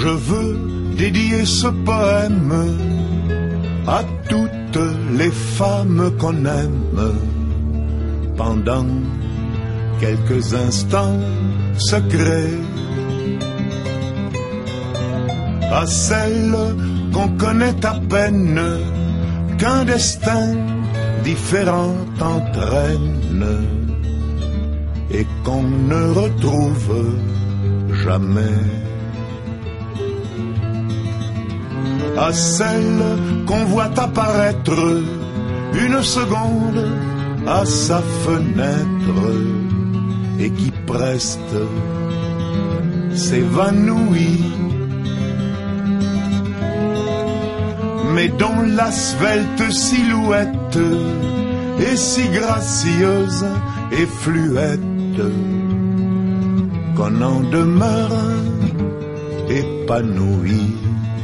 Je veux dédier ce poème à toutes les femmes qu'on aime pendant quelques instants secrets, à celles qu'on connaît à peine, qu'un destin différent entraîne et qu'on ne retrouve jamais, à celles qu'on voit apparaître une seconde à sa fenêtre et qui preste s'évanouit, mais dont la svelte silhouette est si gracieuse et fluette qu'on en demeure épanoui.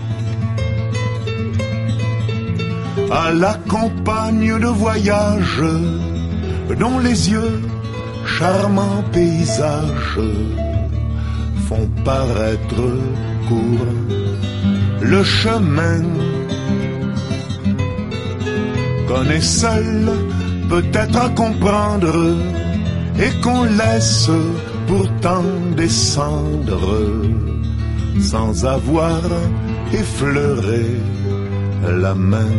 À la compagne de voyage dont les yeux, charmants paysages, font paraître court le chemin qu'on est seul peut-être à comprendre et qu'on laisse pourtant descendre sans avoir effleuré la main.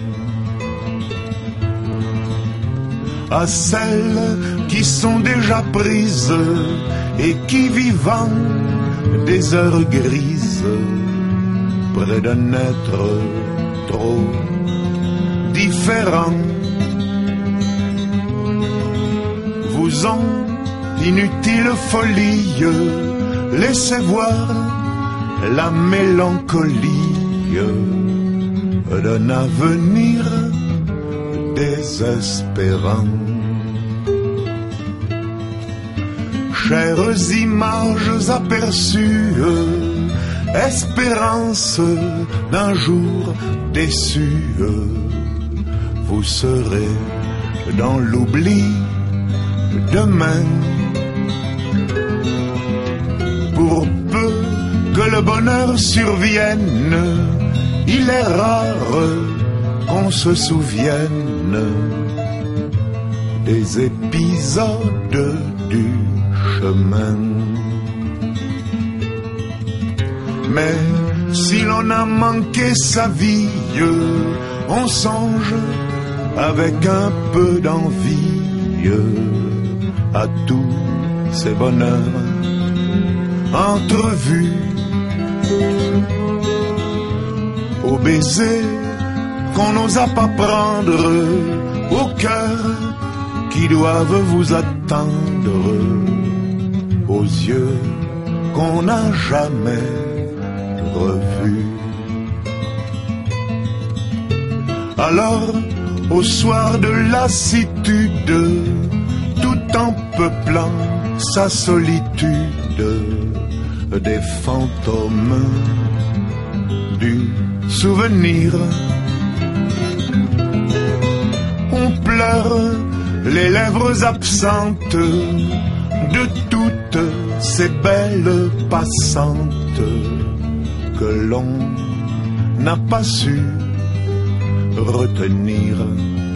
À celles qui sont déjà prises et qui vivant des heures grises près d'un être trop différent vous ont inutile folie laissez voir la mélancolie d'un avenir désespérant. Chères images aperçues, espérance d'un jour déçu, vous serez dans l'oubli demain. Pour peu que le bonheur survienne, il est rare qu'on se souvienne des épisodes du chemin. Mais si l'on a manqué sa vie, on songe avec un peu d'envie à tous ces bonheurs entrevus, aux baisers qu'on n'osa pas prendre, au cœur qui doivent vous attendre, aux yeux qu'on n'a jamais revus. Alors, au soir de lassitude, tout en peuplant sa solitude, des fantômes du souvenir, on pleure les lèvres absentes de toutes ces belles passantes que l'on n'a pas su retenir.